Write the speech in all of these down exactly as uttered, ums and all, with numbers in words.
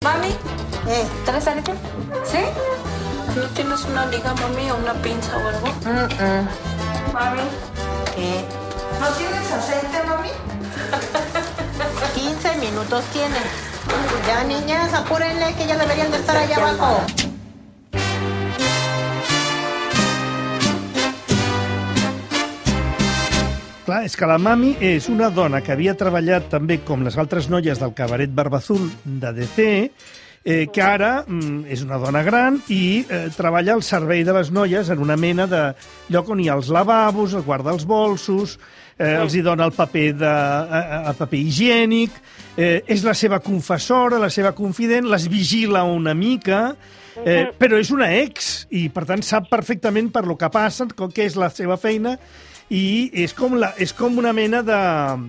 Mami, Eh, ¿traes arete? ¿sí? ¿No tienes una liga, mami, o una pinza o algo? Mm-mm. Mami, ¿Qué? ¿no tienes aceite, mami? quince minutos tiene. Ya, niñas, apúrenle, que ya deberían de estar allá abajo. Clar, és que la Mami és una dona que havia treballat també com les altres noies del cabaret Barbazul de D C, eh, que ara mm, és una dona gran i eh, treballa al servei de les noies en una mena de lloc on hi ha els lavabos, el guarda els bolsos, eh, els hi dona el paper, de, eh, el paper higiènic, eh, és la seva confessora, la seva confident, les vigila una mica, eh, però és una ex i, per tant, sap perfectament per lo que passa, què és la seva feina, i és com, la, és com una mena de,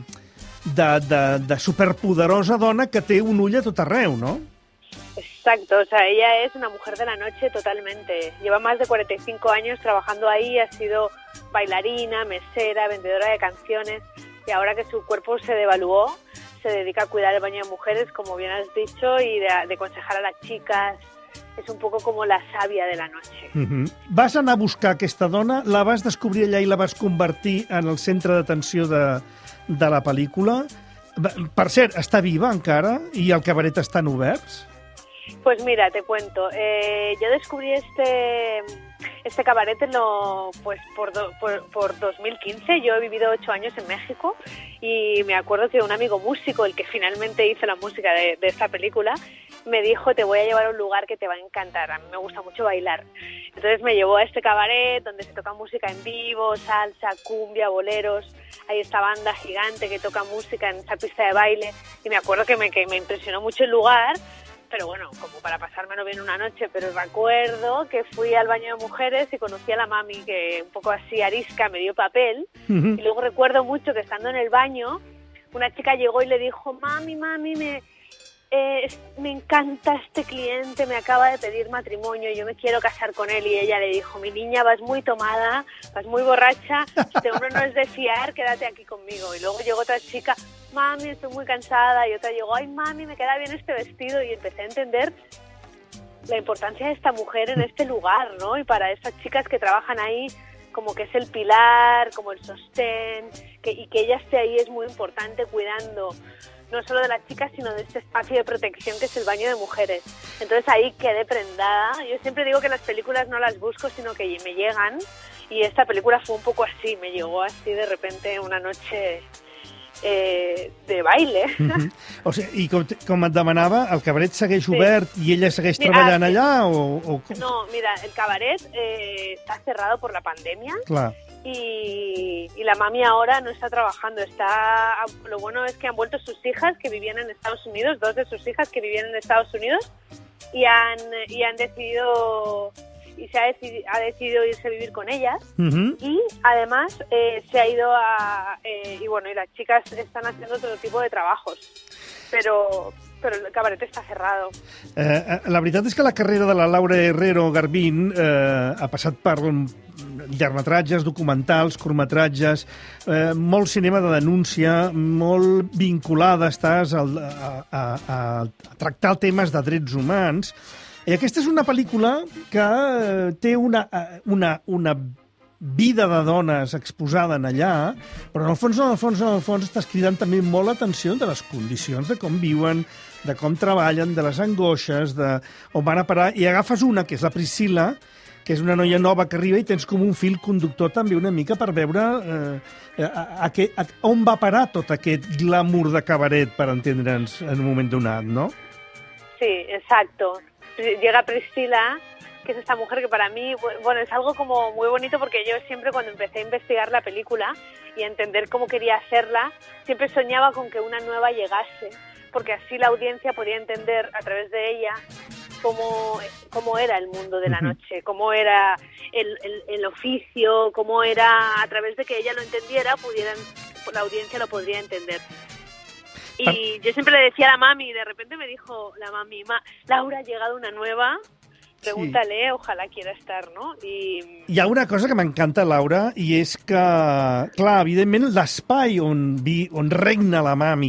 de, de, de superpoderosa dona que té un ull a tot arreu, ¿no? Exacto, o sea, ella es una mujer de la noche totalmente. Lleva más de cuarenta y cinco años trabajando ahí, ha sido bailarina, mesera, vendedora de canciones, y ahora que su cuerpo se devaluó, se dedica a cuidar el baño de mujeres, como bien has dicho, y de, de aconsejar a las chicas. És un poco com la sàvia de la noche. Uh-huh. Vas anar a buscar aquesta dona, la vas descobrir allà i la vas convertir en el centre d'atenció de, de la pel·lícula. Per cert, està viva encara i el cabaret estan oberts? Pues mira, te cuento. Eh, yo descubrí este, este cabaret en lo, pues por, do, por, por dos mil quince. Yo he vivido ocho años en México y me acuerdo que un amigo músico, el que finalmente hizo la música de, de esta película, me dijo, te voy a llevar a un lugar que te va a encantar, a mí me gusta mucho bailar. Entonces me llevó a este cabaret donde se toca música en vivo, salsa, cumbia, boleros. Hay esta banda gigante que toca música en esa pista de baile y me acuerdo que me, que me impresionó mucho el lugar, pero bueno, como para pasármelo bien una noche. Pero recuerdo que fui al baño de mujeres y conocí a la Mami, que un poco así arisca me dio papel. Uh-huh. Y luego recuerdo mucho que estando en el baño, una chica llegó y le dijo, Mami, Mami, me... Eh, me encanta este cliente, me acaba de pedir matrimonio, yo me quiero casar con él. Y ella le dijo, mi niña, vas muy tomada, vas muy borracha, este hombre no es de fiar, quédate aquí conmigo. Y luego llegó otra chica, mami, estoy muy cansada. Y otra llegó, ay, mami, me queda bien este vestido. Y empecé a entender la importancia de esta mujer en este lugar, ¿no? Y para esas chicas que trabajan ahí, como que es el pilar, como el sostén, que, y que ella esté ahí es muy importante, cuidando no solo de las chicas, sino de este espacio de protección que es el baño de mujeres. Entonces ahí quedé prendada. Yo siempre digo que las películas no las busco, sino que me llegan, y esta película fue un poco así, me llegó así de repente una noche eh, de baile. Uh-huh. O sigui, i com, com et demanava, el cabaret segueix obert sí. i ella segueix mira, treballant allà? O, o... No, mira, el cabaret eh, está cerrado por la pandemia. Clar. Y, y la Mami ahora no está trabajando. Está, lo bueno es que han vuelto sus hijas que vivían en Estados Unidos, dos de sus hijas que vivían en Estados Unidos, y han, y han decidido, y se ha decidido, ha decidido irse a vivir con ellas. Uh-huh. Y además eh, se ha ido a, eh, y bueno, y las chicas están haciendo otro tipo de trabajos, pero... però el cabaret està cerrado. Eh, la veritat és que la carrera de la Laura Herrero Garbín eh, ha passat per llargmetratges, documentals, curtmetratges, eh, molt cinema de denúncia, molt vinculada estàs al, a, a, a, a tractar temes de drets humans. I aquesta és una pel·lícula que té una, una, una vida de dones exposada en allà, però en el fons, en el fons, en el fons estàs cridant també molt l'atenció de les condicions, de com viuen, de com treballen, de les angoixes, de on van a parar, i agafes una, que és la Priscila, que és una noia nova que arriba i tens com un fil conductor també una mica per veure eh, a, a, a, a, on va parar tot aquest glamour de cabaret, per entendre'ns en un moment donat, ¿no? Sí, exacto. Llega Priscila, que es esta mujer que para mí, bueno, es algo como muy bonito, porque yo siempre cuando empecé a investigar la película y a entender cómo quería hacerla, siempre soñaba con que una nueva llegase, porque así la audiencia podía entender a través de ella cómo, cómo era el mundo de la noche, cómo era el, el, el oficio, cómo era, a través de que ella lo entendiera, pudieran, la audiencia lo podría entender. Y yo siempre le decía a la Mami, y de repente me dijo la Mami, Ma, Laura, ha llegado una nueva... Pregúntale, sí. Ojalà quiera estar, no? I... Hi ha una cosa que m'encanta, Laura, i és que, clar, evidentment, l'espai on, vi, on regna la Mami,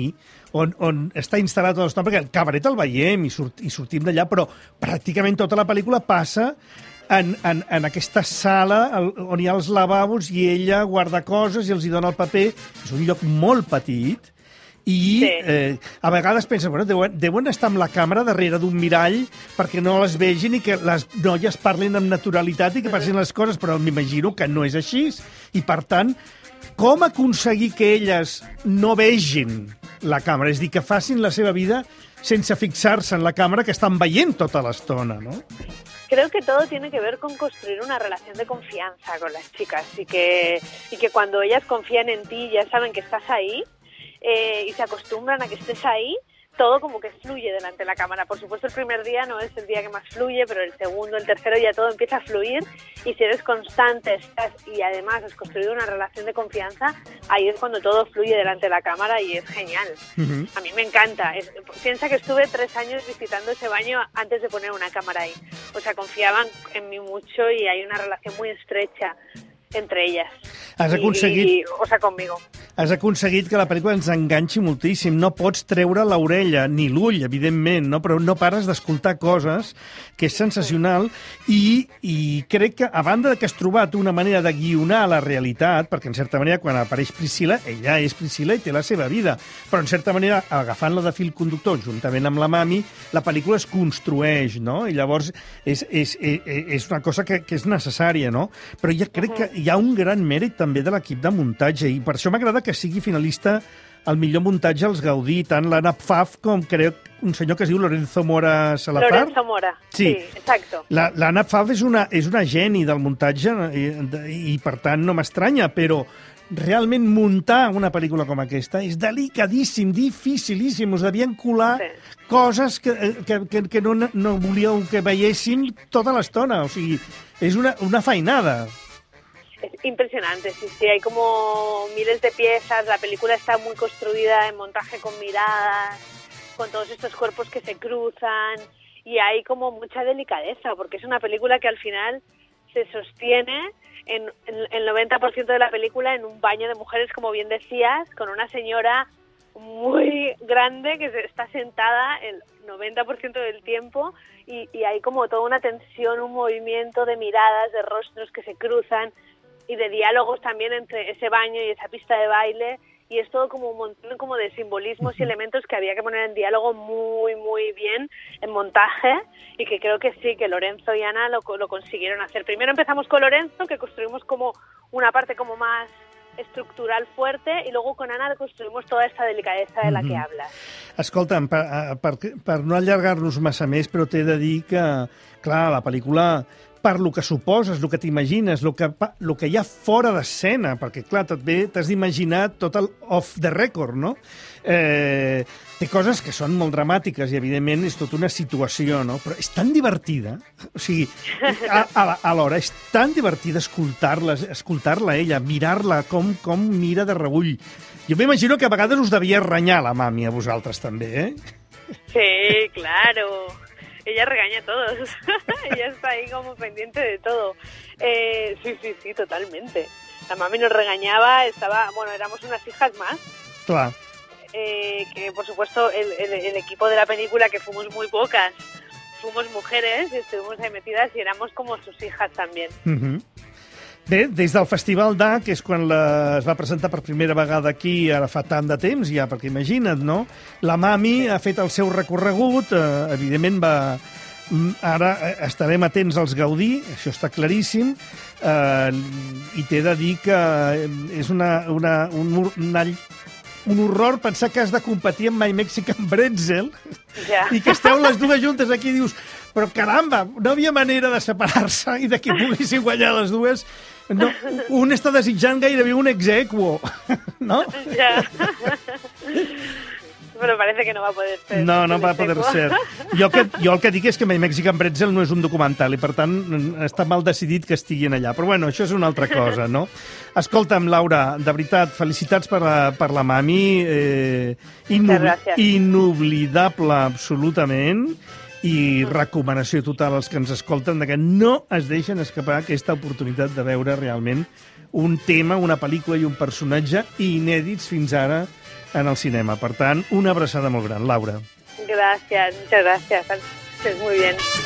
on, on està instal·lat tota l'estona, perquè el cabaret el veiem i, surt, i sortim d'allà, però pràcticament tota la pel·lícula passa en, en, en aquesta sala on hi ha els lavabos i ella guarda coses i els hi dona el paper. És un lloc molt petit i sí. eh, a vegades pensa, bueno, deuen, deuen estar amb la càmera darrere d'un mirall perquè no les vegin i que les noies parlin amb naturalitat i que passin les coses, però m'imagino que no és així. I, per tant, com aconseguir que elles no vegin la càmera? És dir, que facin la seva vida sense fixar-se en la càmera que estan veient tota l'estona, ¿no? Creo que todo tiene que ver con construir una relación de confianza con las chicas y que, y que cuando ellas confían en ti ya saben que estás ahí eh, y se acostumbran a que estés ahí, todo como que fluye delante de la cámara. Por supuesto, el primer día no es el día que más fluye, pero el segundo, el tercero ya todo empieza a fluir y si eres constante estás, y además has construido una relación de confianza, ahí es cuando todo fluye delante de la cámara y es genial. Uh-huh. A mí me encanta. Es, piensa que estuve tres años visitando ese baño antes de poner una cámara ahí. O sea, confiaban en mí mucho y hay una relación muy estrecha entre ellas. Has aconseguit... I, i, o sea, conmigo. Has aconseguit que la pel·lícula ens enganxi moltíssim. No pots treure l'orella, ni l'ull, evidentment, no? Però no pares d'escoltar coses, que és sensacional, i, i crec que, a banda que has trobat una manera de guionar la realitat, perquè, en certa manera, quan apareix Priscila, ella és Priscila i té la seva vida, però, en certa manera, agafant-la de fil conductor, juntament amb la mami, la pel·lícula es construeix, no? I llavors és, és, és, és una cosa que, que és necessària, no? Però ja crec que hi ha un gran mèrit també de l'equip de muntatge, i per això m'agrada que sigui finalista el millor muntatge als Gaudí, tant l'Anna Pfaff com crec un senyor que es diu Lorenzo Mora Salazar. Lorenzo Mora, sí, sí exacto. L'Anna Pfaff és una, és una geni del muntatge i, i per tant no m'estranya, però realment muntar una pel·lícula com aquesta és delicadíssim, dificilíssim. Us devien colar sí. coses que, que, que, que no, no volíeu que veiéssim tota l'estona. O sigui, és una, una feinada. Es impresionante, sí, sí, hay como miles de piezas, la película está muy construida en montaje con miradas, con todos estos cuerpos que se cruzan y hay como mucha delicadeza, porque es una película que al final se sostiene en, en el noventa por ciento de la película en un baño de mujeres, como bien decías, con una señora muy grande que está sentada el noventa por ciento del tiempo y, y hay como toda una tensión, un movimiento de miradas, de rostros que se cruzan y de diálogos también entre ese baño y esa pista de baile, y es todo como un montón como de simbolismos y elementos que había que poner en diálogo muy, muy bien en montaje, y que creo que sí, que Lorenzo y Ana lo, lo consiguieron hacer. Primero empezamos con Lorenzo, que construimos como una parte como más estructural fuerte, i luego con Ana construïmos toda esta delicadeza de la que hablas. Escolta'm, per, per, per no allargar-nos massa més, però t'he de dir que, clar, la pel·lícula, per lo que suposes, el que t'imagines, el que, el que hi ha fora d'escena, perquè, clar, també t'has d'imaginar tot el off the record, no? Eh, té coses que són molt dramàtiques i, evidentment, és tota una situació, no? Però és tan divertida, o sigui, a, a, alhora, és tan divertida escoltar-la, escoltar-la ella, mirar-la, com, com mira de reüll. Jo m'imagino que a vegades us devia renyar la mami a vosaltres, també, eh? Sí, claro. Ella regaña a todos. Ella está ahí como pendiente de todo. Eh, sí, sí, sí, totalmente. La mami nos regañaba, estaba, bueno, éramos unas hijas más. Claro. Eh, que, por supuesto, el, el, el equipo de la película, que fuimos muy pocas, fuimos mujeres y estuvimos ahí metidas y éramos como sus hijas también. Uh-huh. Bé, des del Festival d'A, que és quan la, es va presentar per primera vegada aquí, ara fa tant de temps ja, perquè imagina't, no? La mami ha fet el seu recorregut, eh, evidentment va... Ara estarem atents als Gaudí, això està claríssim, eh, i t'he de dir que és una, una, un, una, un horror pensar que has de competir amb My Mexican Pretzel, ja. I que esteu les dues juntes aquí i dius, però caramba, no havia manera de separar-se i de que poguessin guanyar les dues. No, un està desitjant gairebé un exequo, ¿no? Ja. Però parece que no va poder ser. No, no va poder ser. Jo, que, jo el que dic és que My Mexican Pretzel no és un documental i, per tant, està mal decidit que estiguin allà. Però, bueno, això és una altra cosa, no? Escolta'm, Laura, de veritat, felicitats per la, per la mami. Eh, inobli inoblidable, absolutament. I recomanació total als que ens escolten de que no es deixen escapar aquesta oportunitat de veure realment un tema, una pel·lícula i un personatge inèdits fins ara en el cinema. Per tant, una abraçada molt gran. Laura. Gracias, muchas gracias. Estés muy bien.